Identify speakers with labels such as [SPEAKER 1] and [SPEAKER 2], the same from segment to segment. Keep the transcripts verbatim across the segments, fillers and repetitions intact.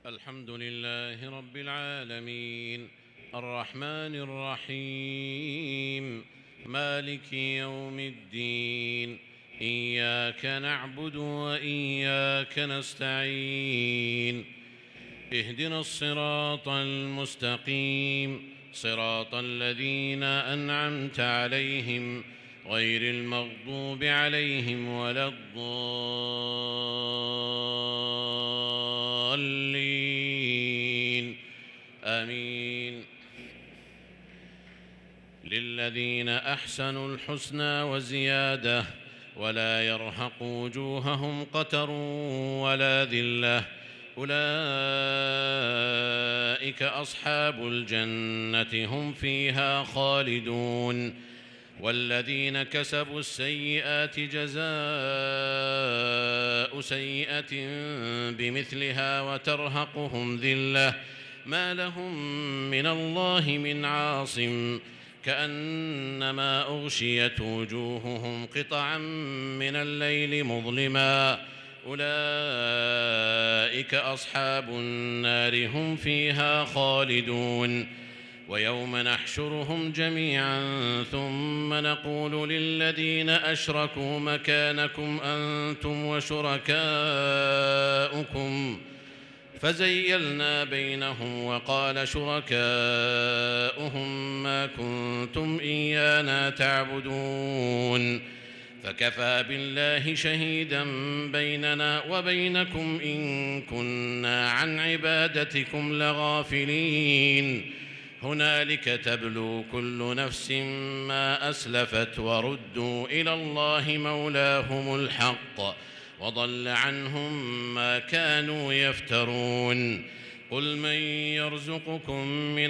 [SPEAKER 1] الحمد لله رب العالمين الرحمن الرحيم مالك يوم الدين إياك نعبد وإياك نستعين اهدنا الصراط المستقيم صراط الذين أنعمت عليهم غير المغضوب عليهم ولا الضالين آمين. للذين أحسنوا الحسنى وزيادة ولا يرهق وجوههم قتر ولا ذلة أولئك أصحاب الجنة هم فيها خالدون. والذين كسبوا السيئات جزاء سيئة بمثلها وترهقهم ذلة ما لهم من الله من عاصم كأنما أغشيت وجوههم قطعا من الليل مظلما أولئك أصحاب النار هم فيها خالدون. ويوم نحشرهم جميعا ثم نقول للذين أشركوا مكانكم أنتم وشركاؤكم فزيلنا بينهم وقال شركاؤهم ما كنتم إيانا تعبدون فكفى بالله شهيدا بيننا وبينكم إن كنا عن عبادتكم لغافلين. هنالك تبلو كل نفس ما أسلفت وردوا إلى الله مولاهم الحق وضل عنهم ما كانوا يفترون. قل من يرزقكم من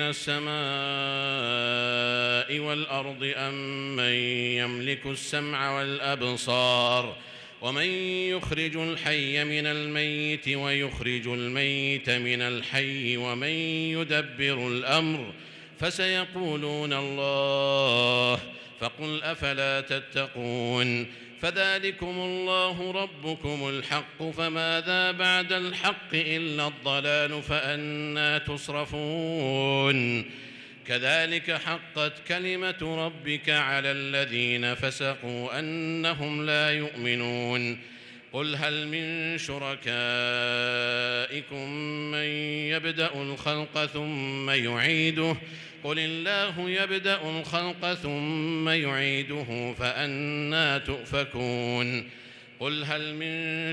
[SPEAKER 1] السماء والأرض أم من يملك السمع والأبصار ومن يخرج الحي من الميت ويخرج الميت من الحي ومن يدبر الأمر فسيقولون الله فقل أفلا تتقون. فذلكم الله ربكم الحق فماذا بعد الحق إلا الضلال فأنى تصرفون. كذلك حقت كلمة ربك على الذين فسقوا أنهم لا يؤمنون. قل هل من شركائكم من يبدأ الخلق ثم يعيده قل الله يبدأ الخلق ثم يعيده فأنى تؤفكون. قل هل من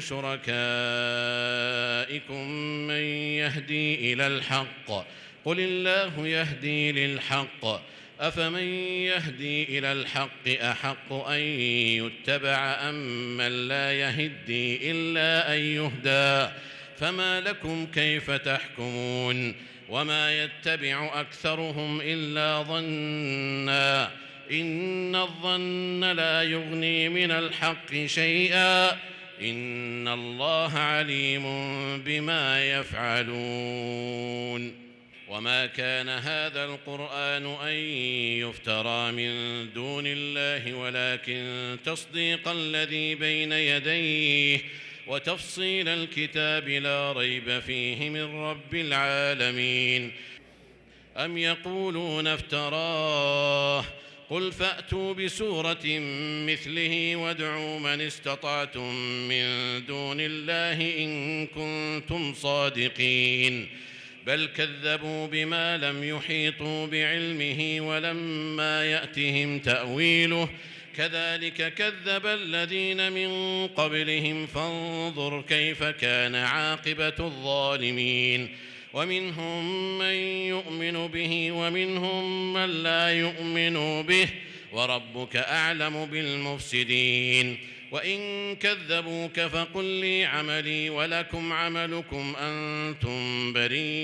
[SPEAKER 1] شركائكم من يهدي إلى الحق قل الله يهدي للحق أفمن يهدي إلى الحق أحق أن يتبع أم من لا يهدي إلا أن يهدى فما لكم كيف تحكمون. وما يتبع أكثرهم إلا ظنا إن الظن لا يغني من الحق شيئا إن الله عليم بما يفعلون. وما كان هذا القرآن أن يفترى من دون الله ولكن تصديق الذي بين يديه وتفصيل الكتاب لا ريب فيه من رب العالمين. أم يقولون افتراه قل فأتوا بسورة مثله وادعوا من استطعتم من دون الله إن كنتم صادقين. بل كذبوا بما لم يحيطوا بعلمه ولما يأتهم تأويله كذلك كذب الذين من قبلهم فانظر كيف كان عاقبة الظالمين. ومنهم من يؤمن به ومنهم من لا يؤمن به وربك أعلم بالمفسدين. وإن كذبوك فقل لي عملي ولكم عملكم أنتم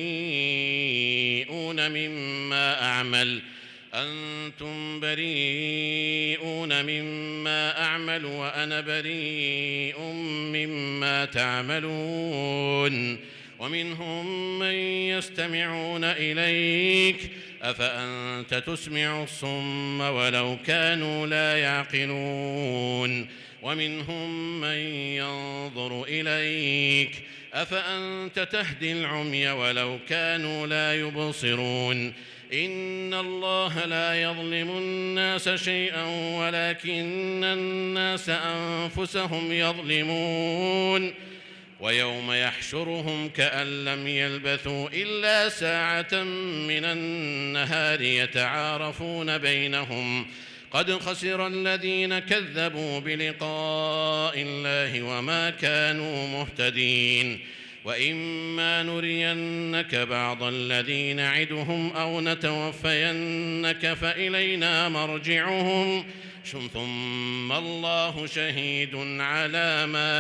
[SPEAKER 1] بريئون مما أعمل أنتم بريئون مما أعمل وأنا بريء مما تعملون. ومنهم من يستمعون إليك أفأنت تسمع الصم ولو كانوا لا يعقلون. ومنهم من ينظر إليك أفأنت تهدي العمي ولو كانوا لا يبصرون إن الله لا يظلم الناس شيئا ولكن الناس أنفسهم يظلمون ويوم يحشرهم كأن لم يلبثوا إلا ساعة من النهار يتعارفون بينهم قد خسر الذين كذبوا بلقاء الله وما كانوا مهتدين وإما نرينك بعض الذي نعدهم أو نتوفينك فإلينا مرجعهم ثم الله شهيد على ما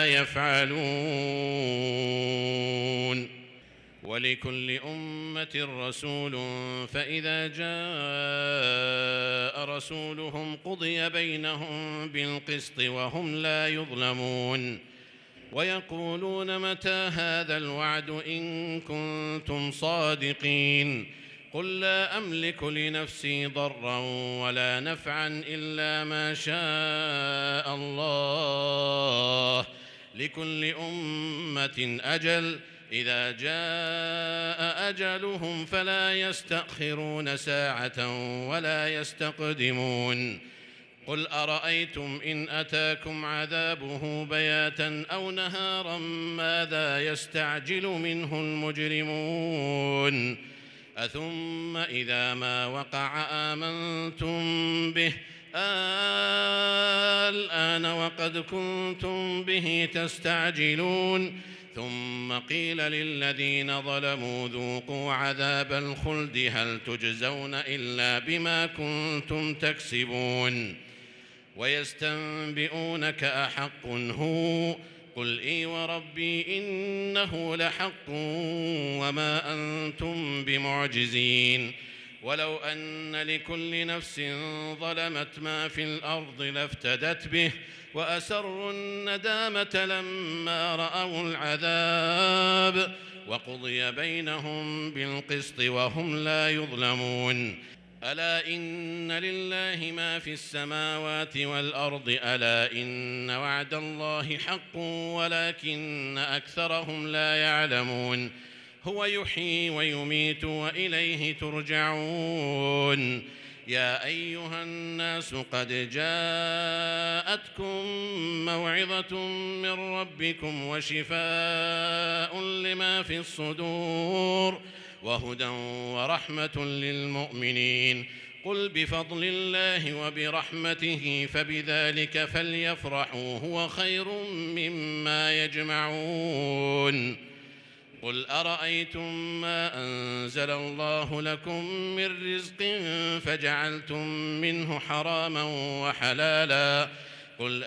[SPEAKER 1] يفعلون ولكل أمة رسول فإذا جاء رسولهم قضي بينهم بالقسط وهم لا يظلمون ويقولون متى هذا الوعد إن كنتم صادقين قل لا أملك لنفسي ضرا ولا نفعا إلا ما شاء الله لكل أمة أجل إذا جاء أجلهم فلا يستأخرون ساعة ولا يستقدمون قل أرأيتم إن أتاكم عذابه بياتا أو نهارا ماذا يستعجل منه المجرمون أثم إذا ما وقع آمنتم به الآن وقد كنتم به تستعجلون ثم قيل للذين ظلموا ذوقوا عذاب الخلد هل تجزون إلا بما كنتم تكسبون ويستنبئونك أحق هو قل إي وربي إنه لحق وما أنتم بمعجزين ولو أن لكل نفس ظلمت ما في الأرض لافتدت به وأسروا الندامة لما رأوا العذاب وقضي بينهم بالقسط وهم لا يظلمون ألا إن لله ما في السماوات والأرض ألا إن وعد الله حق ولكن أكثرهم لا يعلمون هو يحيي ويميت وإليه ترجعون يا أيها الناس قد جاءتكم موعظة من ربكم وشفاء لما في الصدور وهدى ورحمة للمؤمنين قل بفضل الله وبرحمته فبذلك فليفرحوا هو خير مما يجمعون قل أرأيتم ما أنزل الله لكم من رزق فجعلتم منه حراما وحلالا قل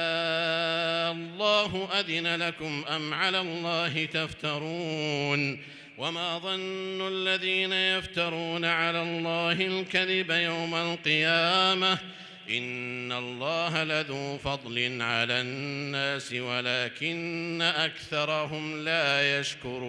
[SPEAKER 1] آه الله أذن لكم أم على الله تفترون وما ظن الذين يفترون على الله الكذب يوم القيامة إن الله لذو فضل على الناس ولكن أكثرهم لا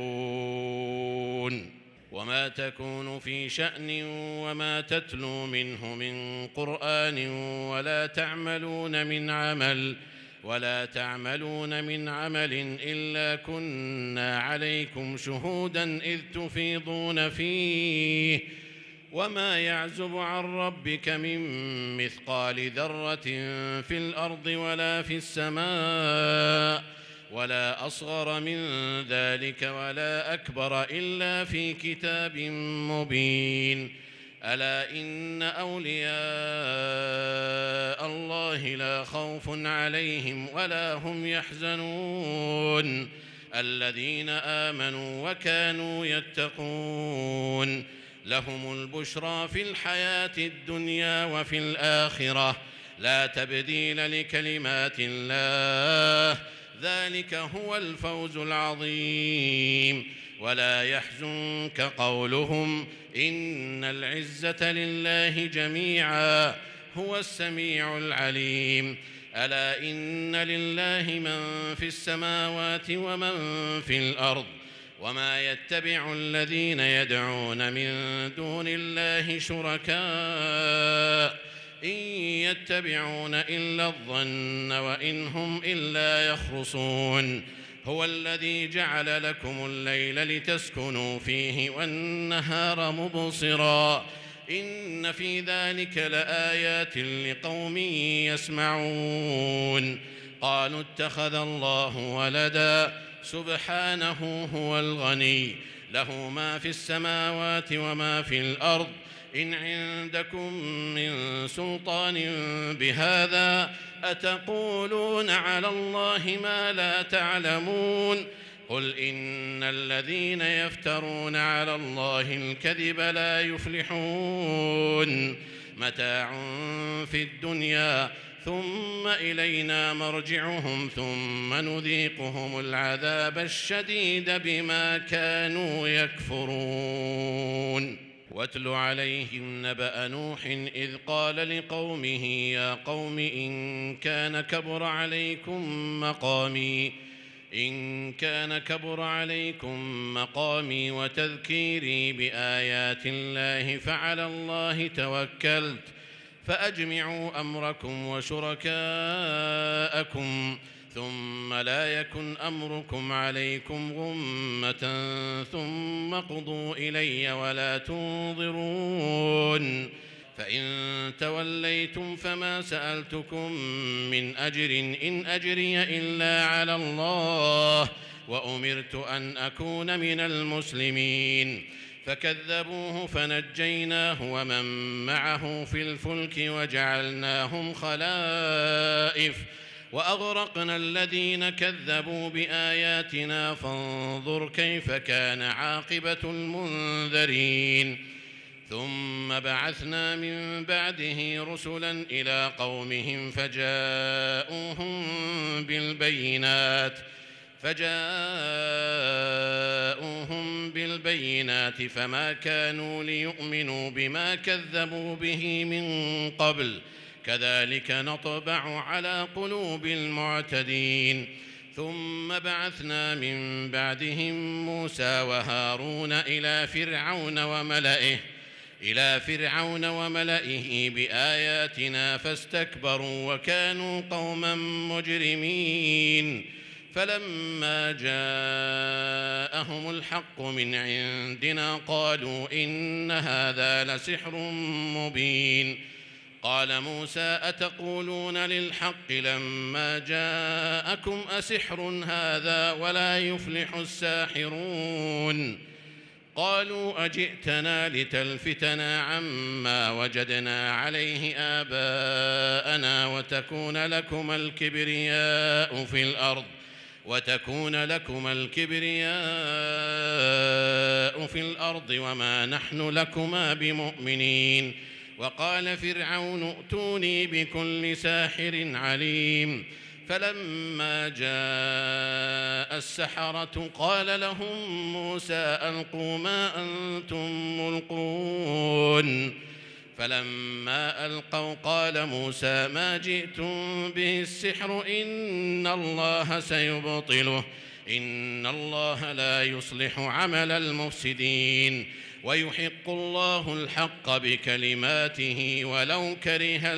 [SPEAKER 1] يشكرون وما تكون في شأن وما تتلو منه من قرآن ولا تعملون من عمل ولا تعملون من عمل إلا كنا عليكم شهودا إذ تفيضون فيه وما يعزب عن ربك من مثقال ذرة في الأرض ولا في السماء ولا أصغر من ذلك ولا أكبر إلا في كتاب مبين ألا إن أولياء الله لا خوف عليهم ولا هم يحزنون الذين آمنوا وكانوا يتقون لهم البشرى في الحياة الدنيا وفي الآخرة لا تبديل لكلمات الله ذلك هو الفوز العظيم ولا يحزنك قولهم إن العزة لله جميعا هو السميع العليم ألا إن لله من في السماوات ومن في الأرض وما يتبع الذين يدعون من دون الله شركاء إن يتبعون إلا الظن وإن هم إلا يخرصون هو الذي جعل لكم الليل لتسكنوا فيه والنهار مبصرا إن في ذلك لآيات لقوم يسمعون قالوا اتخذ الله ولدا سبحانه هو الغني له ما في السماوات وما في الأرض إن عندكم من سلطان بهذا أتقولون على الله ما لا تعلمون قل إن الذين يفترون على الله الكذب لا يفلحون متاع في الدنيا ثم إلينا مرجعهم ثم نذيقهم العذاب الشديد بما كانوا يكفرون واتل عليهم نبأ نوح إذ قال لقومه يا قوم إن كان كبر عليكم مقامي إن كان كبر عليكم مقامي وتذكيري بآيات الله فعلى الله توكلت فأجمعوا أمركم وشركاءكم ثم لا يكن أمركم عليكم غمة ثم قضوا إلي ولا تنظرون فإن توليتم فما سألتكم من أجر إن أجري إلا على الله وأمرت أن أكون من المسلمين فكذبوه فنجيناه ومن معه في الفلك وجعلناهم خلائف وأغرقنا الذين كذبوا بآياتنا فانظر كيف كان عاقبة المنذرين ثم بعثنا من بعده رسلا إلى قومهم فجاءوهم بالبينات فجاءوهم بالبينات فما كانوا ليؤمنوا بما كذبوا به من قبل كذلك نطبع على قلوب المعتدين ثم بعثنا من بعدهم موسى وهارون إلى فرعون وملئه إلى فرعون وملئه بآياتنا فاستكبروا وكانوا قوما مجرمين فلما جاءهم الحق من عندنا قالوا إن هذا لسحر مبين قال موسى أتقولون للحق لما جاءكم أسحر هذا ولا يفلح الساحرون قالوا أجئتنا لتلفتنا عما وجدنا عليه آباءنا وتكون لكما الكبرياء في الأرض وتكون لكما الكبرياء في الأرض وما نحن لكما بمؤمنين وقال فرعون ائتوني بكل ساحر عليم فلما جاء السحرة قال لهم موسى ألقوا ما أنتم ملقون فلما ألقوا قال موسى ما جئتم به السحر إن الله سيبطله إن الله لا يصلح عمل المفسدين ويحق الله الحق بكلماته ولو كره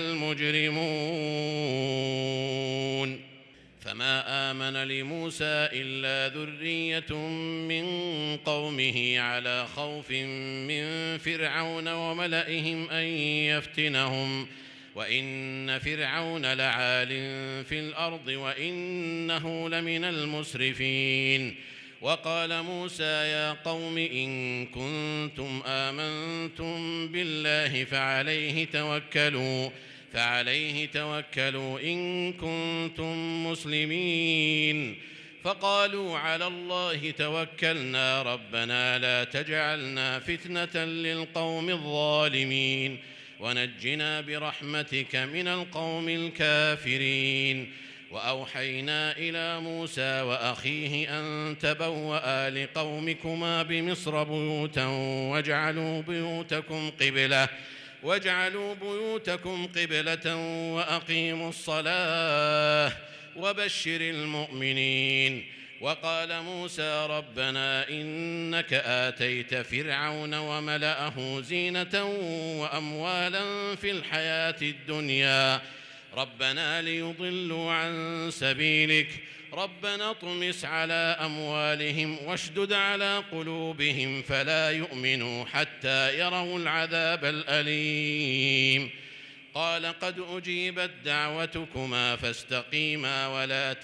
[SPEAKER 1] المجرمون فما آمن لموسى إلا ذرية من قومه على خوف من فرعون وملئهم أن يفتنهم وإن فرعون لعال في الأرض وإنه لمن المسرفين وقال موسى يا قوم إن كنتم آمنتم بالله فعليه توكلوا فعليه توكلوا إن كنتم مسلمين فقالوا على الله توكلنا ربنا لا تجعلنا فتنة للقوم الظالمين ونجنا برحمتك من القوم الكافرين وأوحينا إلى موسى وأخيه أن تبوأ لقومكما بمصر بيوتا واجعلوا بيوتكم قبلة واجعلوا بيوتكم قبلة وأقيموا الصلاة وبشر المؤمنين وقال موسى ربنا إنك آتيت فرعون وملأه زينة وأموالا في الحياة الدنيا ربنا ليضلوا عن سبيلك ربنا اطمس على أموالهم واشدد على قلوبهم فلا يؤمنوا حتى يروا العذاب الأليم قال قد أجيبت دعوتكما فاستقيما ولا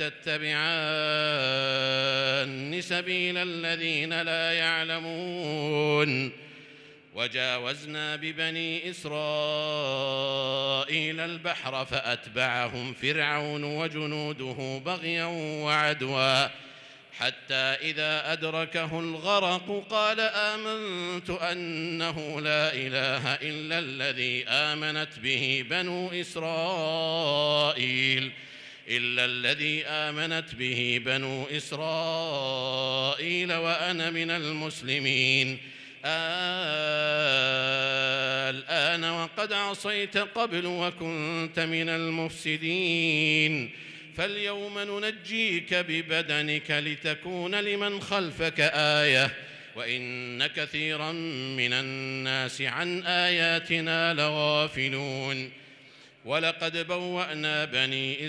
[SPEAKER 1] تتبعان سبيل الذين لا يعلمون وجاوزنا ببني إسرائيل البحر فأتبعهم فرعون وجنوده بغيا وعدوا حتى إذا أدركه الغرق قال آمنت أنه لا إله إلا الذي آمنت به بنو إسرائيل إلا الذي آمنت به بنو إسرائيل وأنا من المسلمين الآن وقد عصيت قبل وكنت من المفسدين فاليوم ننجيك ببدنك لتكون لمن خلفك آية وإن كثيرا من الناس عن آياتنا لغافلون ولقد بوأنا بني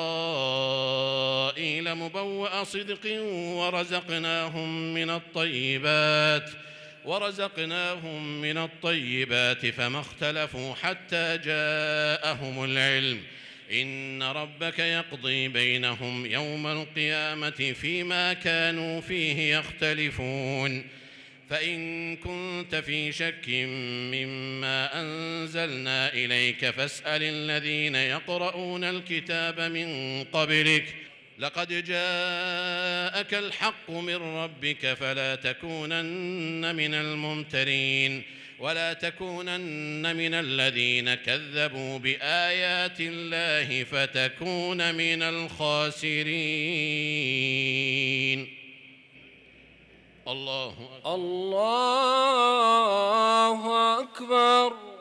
[SPEAKER 1] إسرائيل مبوأ صدق ورزقناهم من الطيبات ورزقناهم من الطيبات فما اختلفوا حتى جاءهم العلم إن ربك يقضي بينهم يوم القيامة فيما كانوا فيه يختلفون فإن كنت في شك مما أنزلنا إليك فاسأل الذين يقرؤون الكتاب من قبلك لقد جاءك الحق من ربك فلا تكونن من الممترين ولا تكونن من الذين كذبوا بآيات الله فتكون من الخاسرين. الله أكبر.
[SPEAKER 2] الله أكبر.